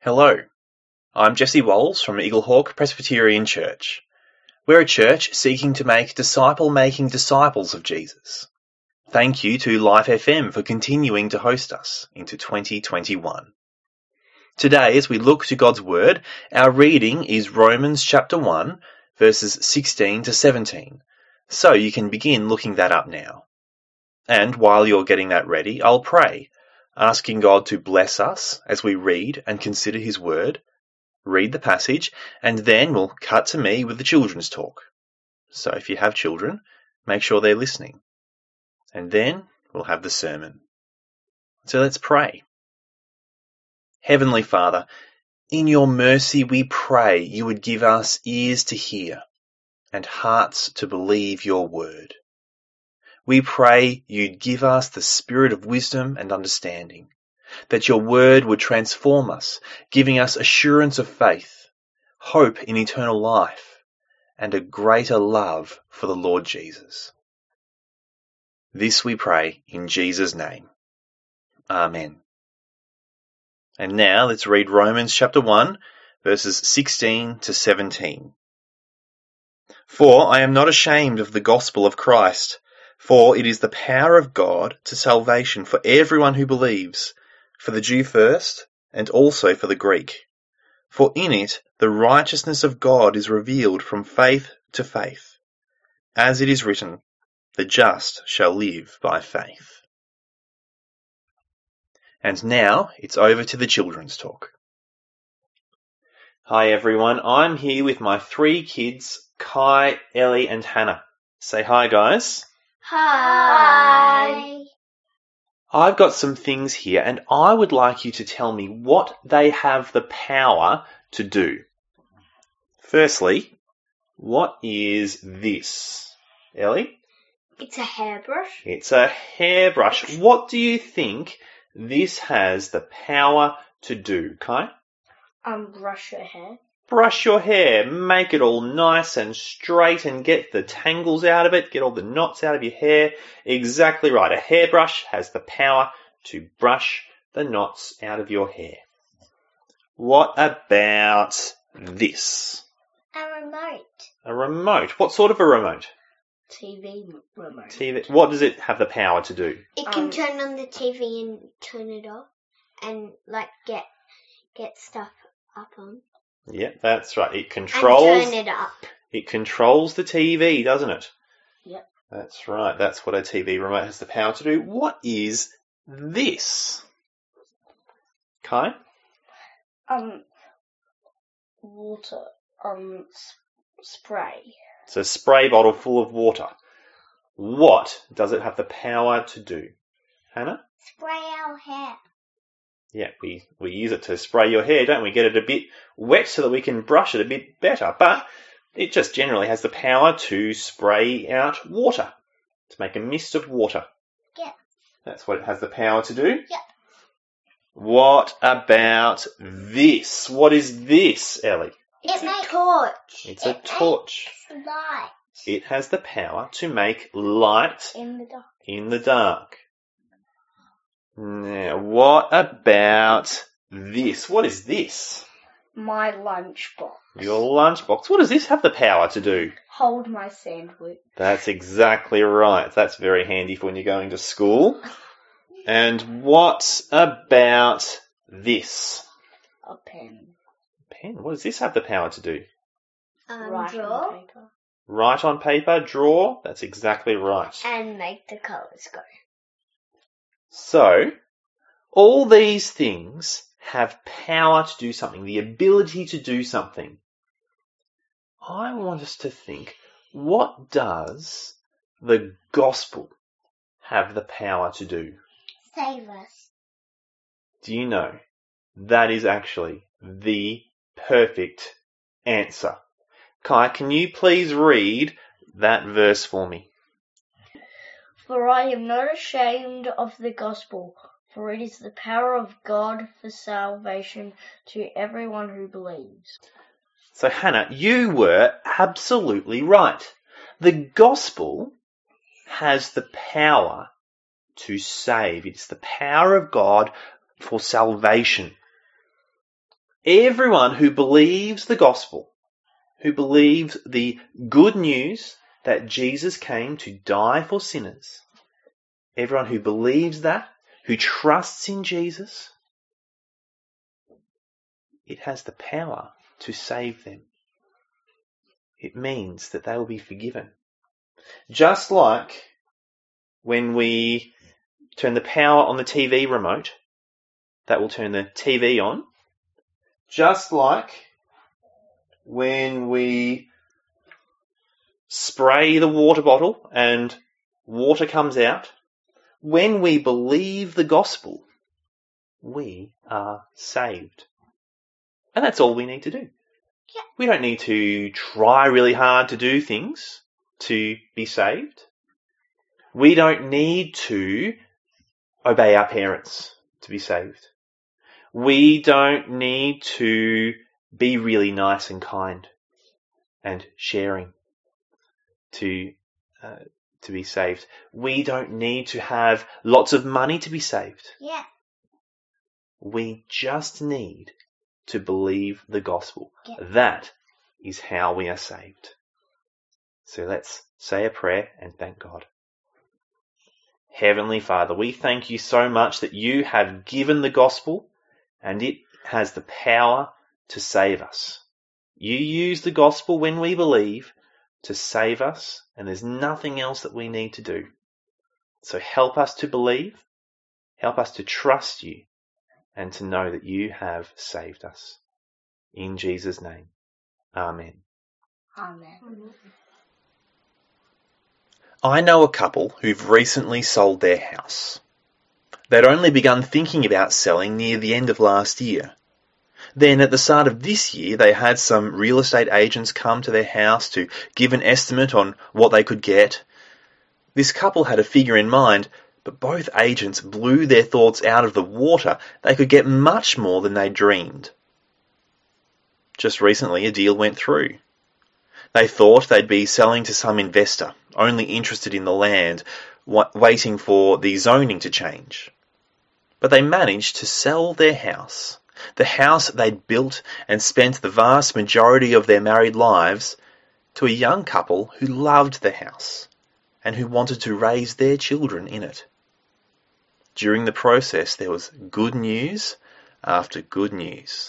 Hello, I'm Jesse Walls from Eaglehawk Presbyterian Church. We're a church seeking to make disciple-making disciples of Jesus. Thank you to Life FM for continuing to host us into 2021. Today, as we look to God's Word, our reading is Romans chapter 1, verses 16 to 17. So you can begin looking that up now. And while you're getting that ready, I'll pray, asking God to bless us as we read and consider His Word, read the passage, and then we'll cut to me with the children's talk. So if you have children, make sure they're listening. And then we'll have the sermon. So let's pray. Heavenly Father, in your mercy we pray you would give us ears to hear and hearts to believe your word. We pray you'd give us the spirit of wisdom and understanding, that your word would transform us, giving us assurance of faith, hope in eternal life, and a greater love for the Lord Jesus. This we pray in Jesus' name. Amen. And now let's read Romans chapter 1, verses 16 to 17. For I am not ashamed of the gospel of Christ, for it is the power of God to salvation for everyone who believes, for the Jew first, and also for the Greek. For in it the righteousness of God is revealed from faith to faith. As it is written, the just shall live by faith. And now it's over to the children's talk. Hi everyone, I'm here with my three kids, Kai, Ellie and Hannah. Say hi guys. Hi. I've got some things here and I would like you to tell me what they have the power to do. Firstly, what is this? Ellie? It's a hairbrush. It's a hairbrush. What do you think this has the power to do, Kai? Brush your hair. Brush your hair, make it all nice and straight and get the tangles out of it, get all the knots out of your hair. Exactly right. A hairbrush has the power to brush the knots out of your hair. What about this? A remote. A remote. What sort of a remote? TV remote. TV. What does it have the power to do? It can turn on the TV and turn it off and get stuff up on. Yeah, that's right. It controls. And turn it up. It controls the TV, doesn't it? Yep. That's right. That's what a TV remote has the power to do. What is this? Kai? Water. Spray. It's a spray bottle full of water. What does it have the power to do? Hannah? Spray our hair. Yeah, we use it to spray your hair, don't we? Get it a bit wet so that we can brush it a bit better. But it just generally has the power to spray out water, to make a mist of water. Yeah. That's what it has the power to do. Yep. What about this? What is this, Ellie? It's a torch. It's a torch. It's light. It has the power to make light In the dark. in the dark. Now, what about this? What is this? My lunchbox. Your lunchbox. What does this have the power to do? Hold my sandwich. That's exactly right. That's very handy for when you're going to school. And what about this? A pen. Pen. What does this have the power to do? Write on paper. Write on paper, draw. That's exactly right. And make the colours go. So, all these things have power to do something, the ability to do something. I want us to think, what does the gospel have the power to do? Save us. Do you know that is actually the perfect answer? Kai, can you please read that verse for me? For I am not ashamed of the gospel, for it is the power of God for salvation to everyone who believes. So Hannah, you were absolutely right. The gospel has the power to save. It's the power of God for salvation. Everyone who believes the gospel, who believes the good news that Jesus came to die for sinners, everyone who believes that, who trusts in Jesus, it has the power to save them. It means that they will be forgiven. Just like when we turn the power on the TV remote, that will turn the TV on. Just like when we spray the water bottle and water comes out, when we believe the gospel, we are saved. And that's all we need to do. Yeah. We don't need to try really hard to do things to be saved. We don't need to obey our parents to be saved. We don't need to be really nice and kind and sharing to be saved. We don't need to have lots of money to be saved. Yeah. We just need to believe the gospel. Yeah. That is how we are saved. So let's say a prayer and thank God. Heavenly Father, we thank you so much that you have given the gospel and it has the power to save us. You use the gospel when we believe to save us, and there's nothing else that we need to do. So help us to believe, help us to trust you, and to know that you have saved us. In Jesus' name, Amen. Amen. I know a couple who've recently sold their house. They'd only begun thinking about selling near the end of last year. Then at the start of this year, they had some real estate agents come to their house to give an estimate on what they could get. This couple had a figure in mind, but both agents blew their thoughts out of the water. They could get much more than they dreamed. Just recently, a deal went through. They thought they'd be selling to some investor, only interested in the land, waiting for the zoning to change. But they managed to sell their house, the house they'd built and spent the vast majority of their married lives, to a young couple who loved the house and who wanted to raise their children in it. During the process, there was good news after good news.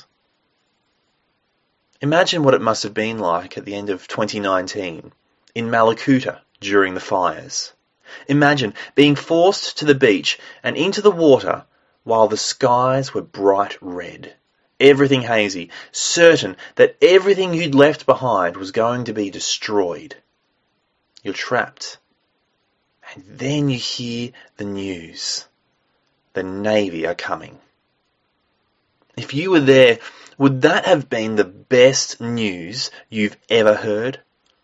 Imagine what it must have been like at the end of 2019 in Malakuta during the fires. Imagine being forced to the beach and into the water while the skies were bright red, everything hazy, certain that everything you'd left behind was going to be destroyed. You're trapped. And then you hear the news. The Navy are coming. If you were there, would that have been the best news you've ever heard?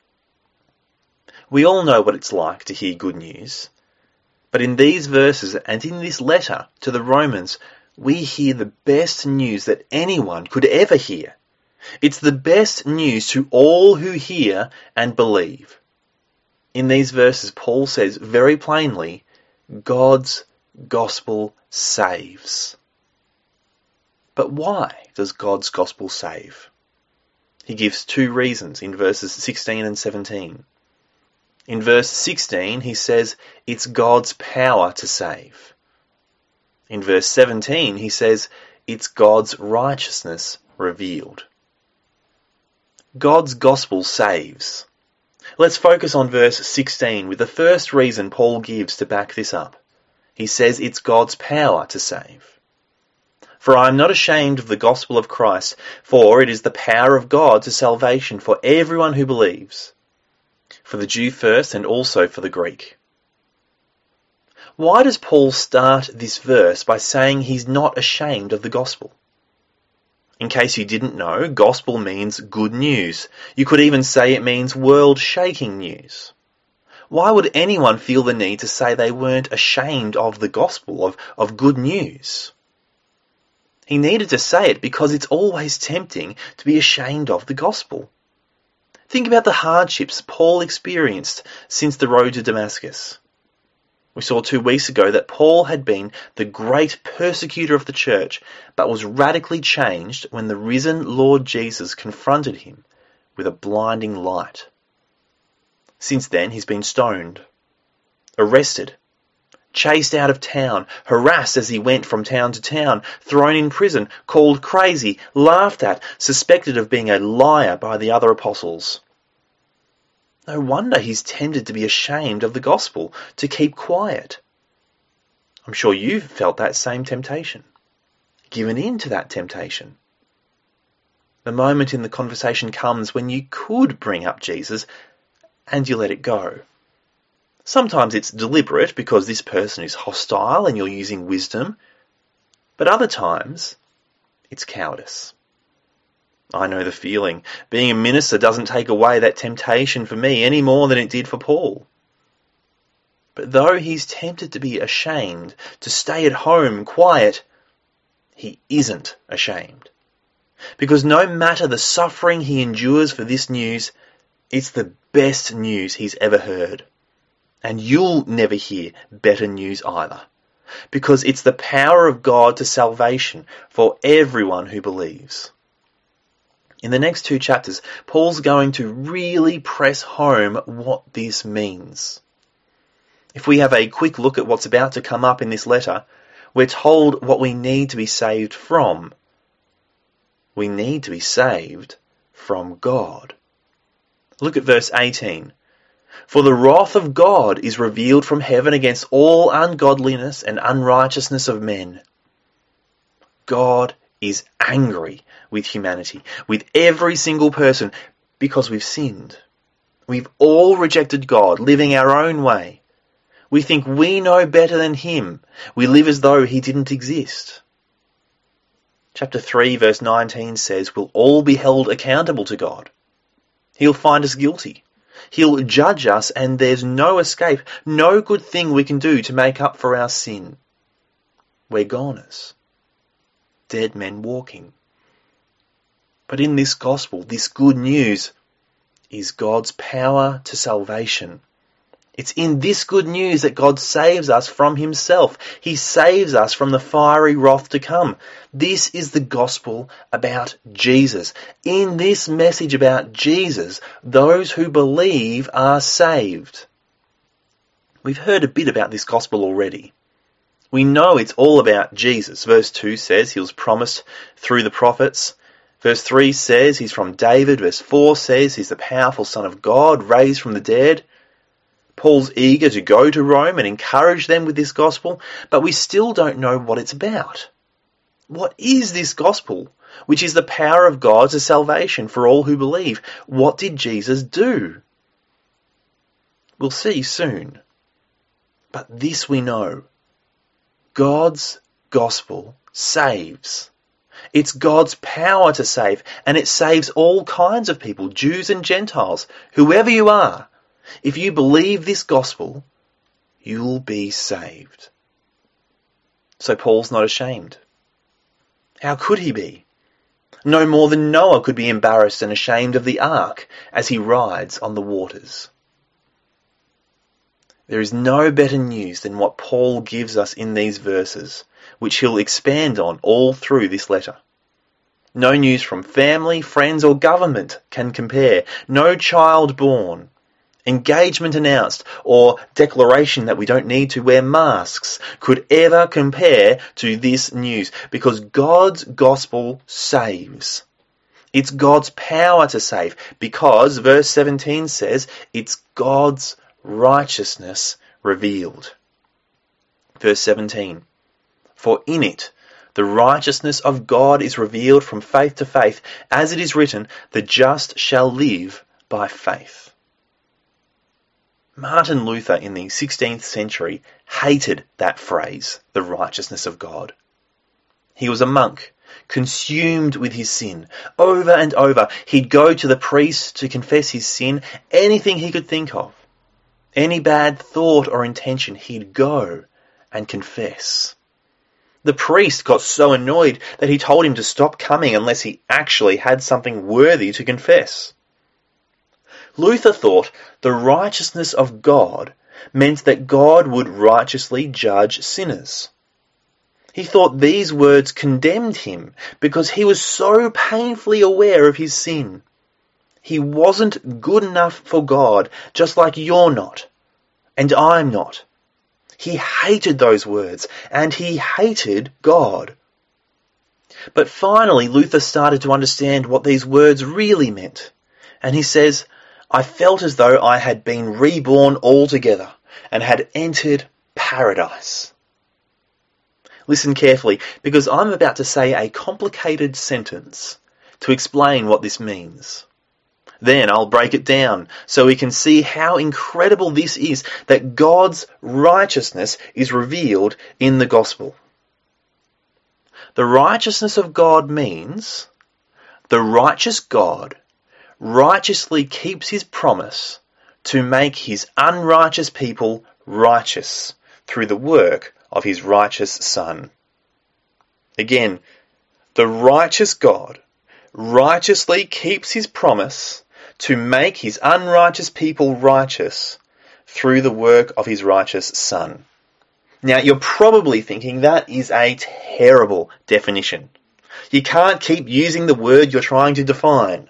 We all know what it's like to hear good news. But in these verses and in this letter to the Romans, we hear the best news that anyone could ever hear. It's the best news to all who hear and believe. In these verses, Paul says very plainly, God's gospel saves. But why does God's gospel save? He gives two reasons in verses 16 and 17. In verse 16, he says it's God's power to save. In verse 17, he says it's God's righteousness revealed. God's gospel saves. Let's focus on verse 16 with the first reason Paul gives to back this up. He says it's God's power to save. For I am not ashamed of the gospel of Christ, for it is the power of God to salvation for everyone who believes, for the Jew first and also for the Greek. Why does Paul start this verse by saying he's not ashamed of the gospel? In case you didn't know, gospel means good news. You could even say it means world-shaking news. Why would anyone feel the need to say they weren't ashamed of the gospel, of good news? He needed to say it because it's always tempting to be ashamed of the gospel. Think about the hardships Paul experienced since the road to Damascus. We saw 2 weeks ago that Paul had been the great persecutor of the church, but was radically changed when the risen Lord Jesus confronted him with a blinding light. Since then, he's been stoned, arrested, chased out of town, harassed as he went from town to town, thrown in prison, called crazy, laughed at, suspected of being a liar by the other apostles. No wonder he's tempted to be ashamed of the gospel, to keep quiet. I'm sure you've felt that same temptation, given in to that temptation. The moment in the conversation comes when you could bring up Jesus and you let it go. Sometimes it's deliberate because this person is hostile and you're using wisdom, but other times it's cowardice. I know the feeling. Being a minister doesn't take away that temptation for me any more than it did for Paul. But though he's tempted to be ashamed, to stay at home quiet, he isn't ashamed. Because no matter the suffering he endures for this news, it's the best news he's ever heard. And you'll never hear better news either. Because it's the power of God to salvation for everyone who believes. In the next 2 chapters, Paul's going to really press home what this means. If we have a quick look at what's about to come up in this letter, we're told what we need to be saved from. We need to be saved from God. Look at verse 18. For the wrath of God is revealed from heaven against all ungodliness and unrighteousness of men. God is angry with humanity, with every single person, because we've sinned. We've all rejected God, living our own way. We think we know better than him. We live as though he didn't exist. Chapter 3 verse 19 says we'll all be held accountable to God. He'll find us guilty. He'll judge us, and there's no escape, no good thing we can do to make up for our sin. We're goners. Dead men walking. But in this gospel, this good news is God's power to salvation. It's in this good news that God saves us from himself. He saves us from the fiery wrath to come. This is the gospel about Jesus. In this message about Jesus, those who believe are saved. We've heard a bit about this gospel already. We know it's all about Jesus. Verse 2 says he was promised through the prophets. Verse 3 says he's from David. Verse 4 says he's the powerful Son of God, raised from the dead. Paul's eager to go to Rome and encourage them with this gospel, but we still don't know what it's about. What is this gospel, which is the power of God to salvation for all who believe? What did Jesus do? We'll see soon. But this we know. God's gospel saves. It's God's power to save, and it saves all kinds of people, Jews and Gentiles, whoever you are. If you believe this gospel, you'll be saved. So Paul's not ashamed. How could he be? No more than Noah could be embarrassed and ashamed of the ark as he rides on the waters. There is no better news than what Paul gives us in these verses, which he'll expand on all through this letter. No news from family, friends, or government can compare. No child born, engagement announced, or declaration that we don't need to wear masks could ever compare to this news, because God's gospel saves. It's God's power to save, because verse 17 says it's God's righteousness revealed. Verse 17, for in it the righteousness of God is revealed from faith to faith, as it is written, the just shall live by faith. Martin Luther in the 16th century hated that phrase, the righteousness of God. He was a monk, consumed with his sin. Over and over, he'd go to the priest to confess his sin, anything he could think of. Any bad thought or intention, he'd go and confess. The priest got so annoyed that he told him to stop coming unless he actually had something worthy to confess. Luther thought the righteousness of God meant that God would righteously judge sinners. He thought these words condemned him because he was so painfully aware of his sin. He wasn't good enough for God, just like you're not, and I'm not. He hated those words, and he hated God. But finally, Luther started to understand what these words really meant. And he says, I felt as though I had been reborn altogether and had entered paradise. Listen carefully, because I'm about to say a complicated sentence to explain what this means. Then I'll break it down so we can see how incredible this is that God's righteousness is revealed in the gospel. The righteousness of God means the righteous God righteously keeps his promise to make his unrighteous people righteous through the work of his righteous Son. Again, the righteous God righteously keeps his promise to make his unrighteous people righteous through the work of his righteous Son. Now, you're probably thinking that is a terrible definition. You can't keep using the word you're trying to define.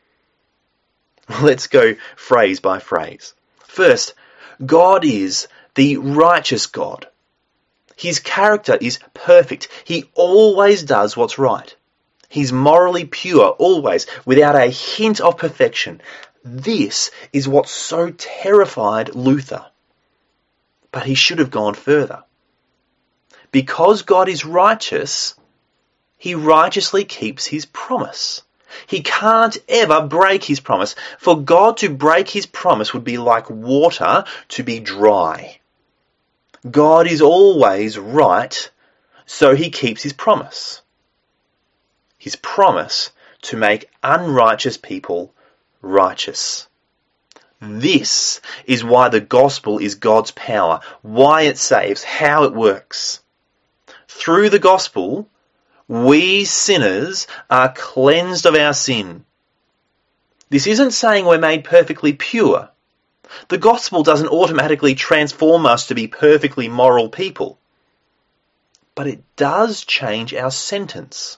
Let's go phrase by phrase. First, God is the righteous God. His character is perfect. He always does what's right. He's morally pure, always, without a hint of perfection. This is what so terrified Luther. But he should have gone further. Because God is righteous, he righteously keeps his promise. He can't ever break his promise. For God to break his promise would be like water to be dry. God is always right, so he keeps his promise. His promise to make unrighteous people righteous. This is why the gospel is God's power, why it saves, how it works. Through the gospel, we sinners are cleansed of our sin. This isn't saying we're made perfectly pure. The gospel doesn't automatically transform us to be perfectly moral people. But it does change our sentence.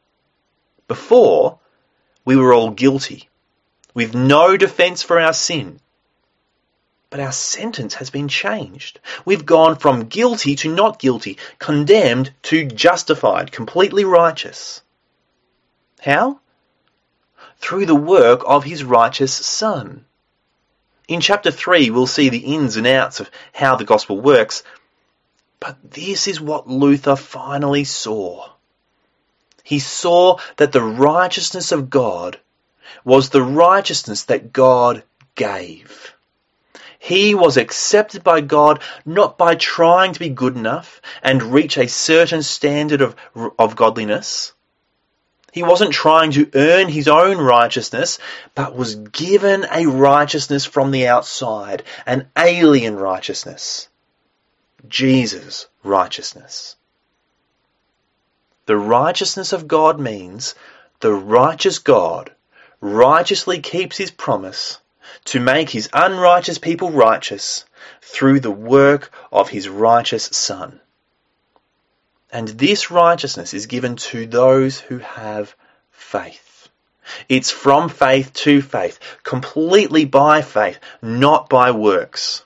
Before, we were all guilty, with no defence for our sin. But our sentence has been changed. We've gone from guilty to not guilty, condemned to justified, completely righteous. How? Through the work of his righteous Son. In chapter 3, we'll see the ins and outs of how the gospel works. But this is what Luther finally saw. He saw that the righteousness of God was the righteousness that God gave. He was accepted by God not by trying to be good enough and reach a certain standard of godliness. He wasn't trying to earn his own righteousness, but was given a righteousness from the outside, an alien righteousness. Jesus' righteousness. The righteousness of God means the righteous God righteously keeps his promise to make his unrighteous people righteous through the work of his righteous Son. And this righteousness is given to those who have faith. It's from faith to faith, completely by faith, not by works.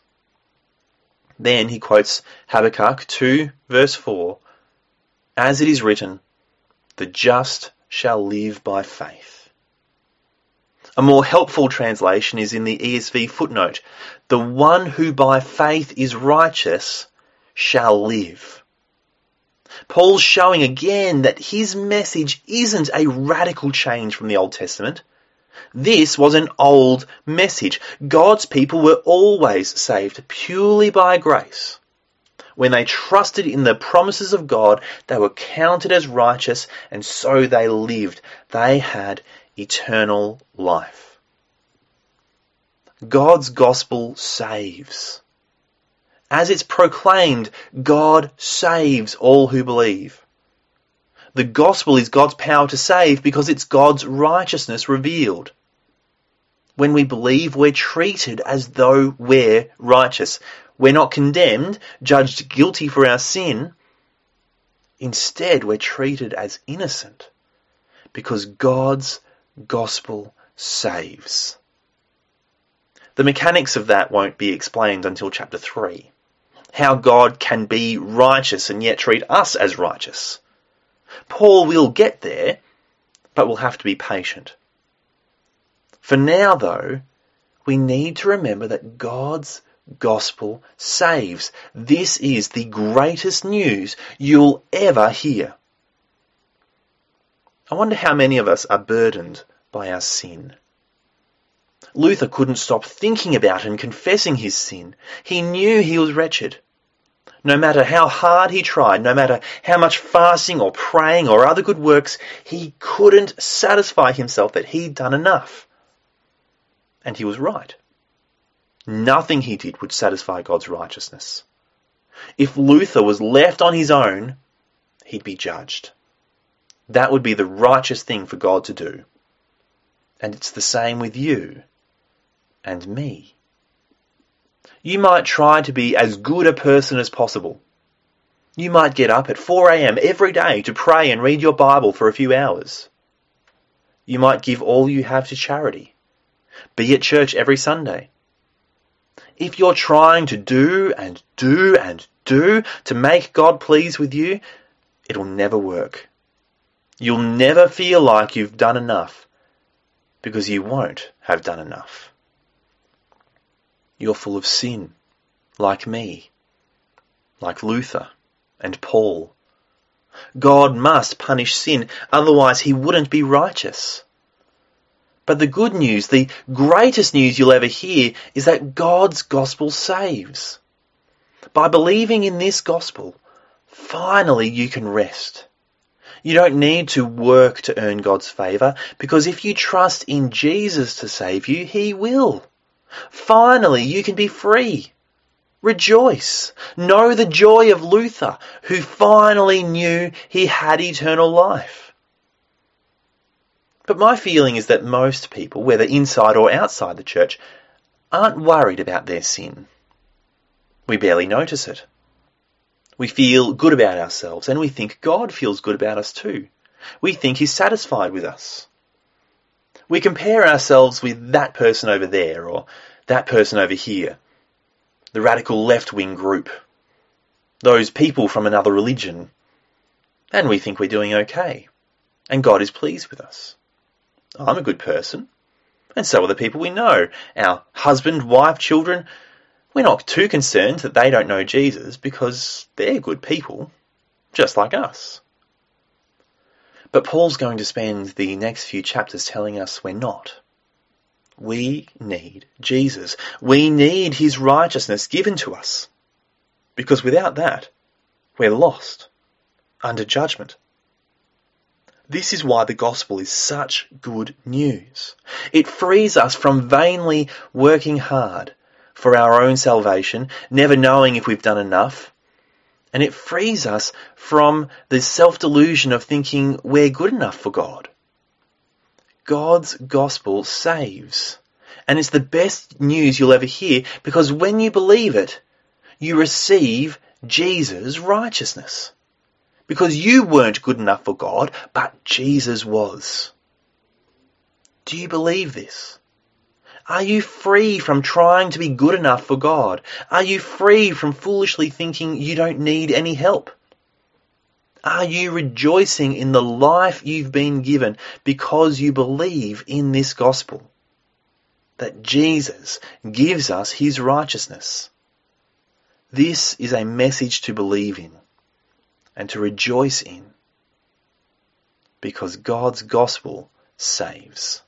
Then he quotes Habakkuk 2 verse 4, as it is written, the just shall live by faith. A more helpful translation is in the ESV footnote, the one who by faith is righteous shall live. Paul's showing again that his message isn't a radical change from the Old Testament. This was an old message. God's people were always saved purely by grace. When they trusted in the promises of God, they were counted as righteous, and so they lived. They had eternal life. God's gospel saves. As it's proclaimed, God saves all who believe. The gospel is God's power to save because it's God's righteousness revealed. When we believe, we're treated as though we're righteous. We're not condemned, judged guilty for our sin. Instead, we're treated as innocent because God's gospel saves. The mechanics of that won't be explained until chapter 3. How God can be righteous and yet treat us as righteous. Paul will get there, but we'll have to be patient. For now, though, we need to remember that God's gospel saves. This is the greatest news you'll ever hear. I wonder how many of us are burdened by our sin. Luther couldn't stop thinking about and confessing his sin. He knew he was wretched. No matter how hard he tried, no matter how much fasting or praying or other good works, he couldn't satisfy himself that he'd done enough. And he was right. Nothing he did would satisfy God's righteousness. If Luther was left on his own, he'd be judged. That would be the righteous thing for God to do. And it's the same with you and me. You might try to be as good a person as possible. You might get up at 4 a.m. every day to pray and read your Bible for a few hours. You might give all you have to charity. Be at church every Sunday. If you're trying to do to make God pleased with you, it'll never work. You'll never feel like you've done enough because you won't have done enough. You're full of sin, like me, like Luther and Paul. God must punish sin, otherwise he wouldn't be righteous. But the good news, the greatest news you'll ever hear, is that God's gospel saves. By believing in this gospel, finally you can rest. You don't need to work to earn God's favour, because if you trust in Jesus to save you, he will. Finally you can be free. Rejoice. Know the joy of Luther, who finally knew he had eternal life. But my feeling is that most people, whether inside or outside the church, aren't worried about their sin. We barely notice it. We feel good about ourselves, and we think God feels good about us too. We think he's satisfied with us. We compare ourselves with that person over there, or that person over here, the radical left-wing group, those people from another religion, and we think we're doing okay, and God is pleased with us. I'm a good person, and so are the people we know. Our husband, wife, children, we're not too concerned that they don't know Jesus because they're good people, just like us. But Paul's going to spend the next few chapters telling us we're not. We need Jesus. We need his righteousness given to us, because without that, we're lost, under judgment. This is why the gospel is such good news. It frees us from vainly working hard for our own salvation, never knowing if we've done enough. And it frees us from the self-delusion of thinking we're good enough for God. God's gospel saves. And it's the best news you'll ever hear, because when you believe it, you receive Jesus' righteousness. Because you weren't good enough for God, but Jesus was. Do you believe this? Are you free from trying to be good enough for God? Are you free from foolishly thinking you don't need any help? Are you rejoicing in the life you've been given because you believe in this gospel? That Jesus gives us his righteousness. This is a message to believe in and to rejoice in, because God's gospel saves.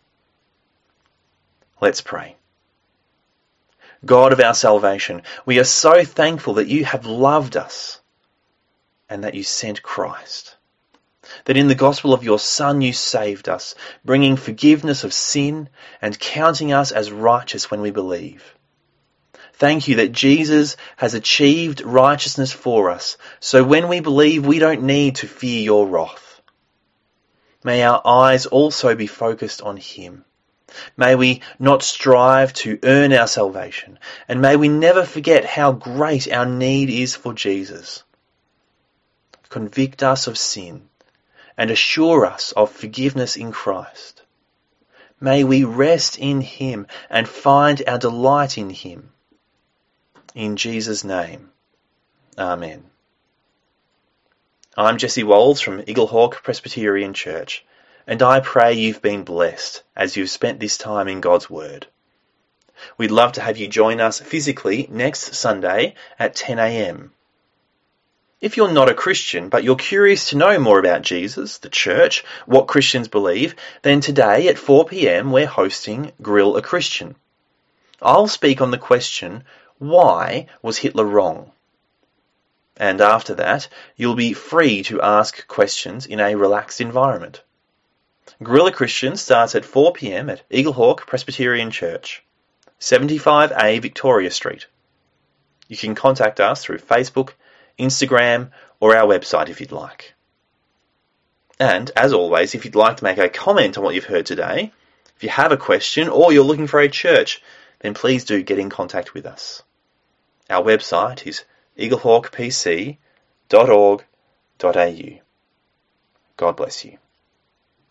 Let's pray. God of our salvation, we are so thankful that you have loved us and that you sent Christ. That in the gospel of your Son you saved us, bringing forgiveness of sin and counting us as righteous when we believe. Thank you that Jesus has achieved righteousness for us, so when we believe we don't need to fear your wrath. May our eyes also be focused on him. May we not strive to earn our salvation, and may we never forget how great our need is for Jesus. Convict us of sin and assure us of forgiveness in Christ. May we rest in him and find our delight in him. In Jesus' name, Amen. I'm Jesse Walls from Eaglehawk Presbyterian Church, and I pray you've been blessed as you've spent this time in God's Word. We'd love to have you join us physically next Sunday at 10 a.m. If you're not a Christian, but you're curious to know more about Jesus, the church, what Christians believe, then today at 4 p.m. we're hosting Grill a Christian. I'll speak on the question, why was Hitler wrong? And after that, you'll be free to ask questions in a relaxed environment. Grill a Christian starts at 4 p.m. at Eaglehawk Presbyterian Church, 75A Victoria Street. You can contact us through Facebook, Instagram, or our website if you'd like. And, as always, if you'd like to make a comment on what you've heard today, if you have a question or you're looking for a church, then please do get in contact with us. Our website is eaglehawkpc.org.au. God bless you.